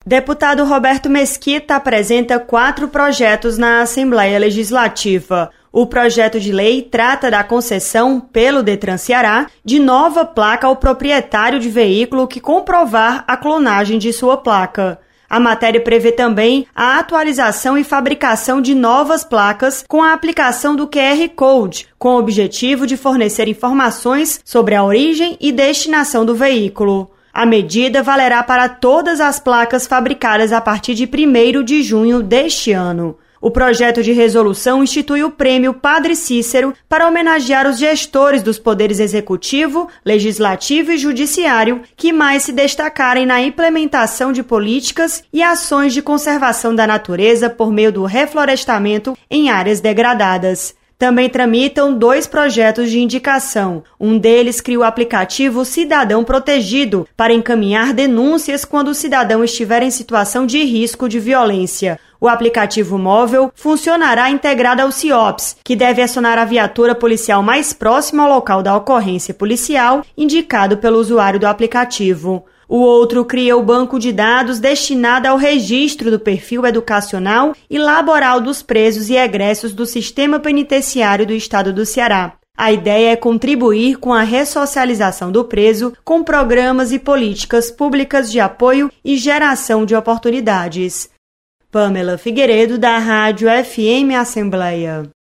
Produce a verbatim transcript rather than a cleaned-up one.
Deputado Roberto Mesquita apresenta quatro projetos na Assembleia Legislativa. O projeto de lei trata da concessão, pelo Detran Ceará, de nova placa ao proprietário de veículo que comprovar a clonagem de sua placa. A matéria prevê também a atualização e fabricação de novas placas com a aplicação do Q R Code, com o objetivo de fornecer informações sobre a origem e destinação do veículo. A medida valerá para todas as placas fabricadas a partir de primeiro de junho deste ano. O projeto de resolução institui o Prêmio Padre Cícero para homenagear os gestores dos poderes executivo, legislativo e judiciário que mais se destacarem na implementação de políticas e ações de conservação da natureza por meio do reflorestamento em áreas degradadas. Também tramitam dois projetos de indicação. Um deles cria o aplicativo Cidadão Protegido para encaminhar denúncias quando o cidadão estiver em situação de risco de violência. O aplicativo móvel funcionará integrado ao CIOPS, que deve acionar a viatura policial mais próxima ao local da ocorrência policial, indicado pelo usuário do aplicativo. O outro cria o banco de dados destinado ao registro do perfil educacional e laboral dos presos e egressos do sistema penitenciário do estado do Ceará. A ideia é contribuir com a ressocialização do preso com programas e políticas públicas de apoio e geração de oportunidades. Pamela Figueiredo, da Rádio F M Assembleia.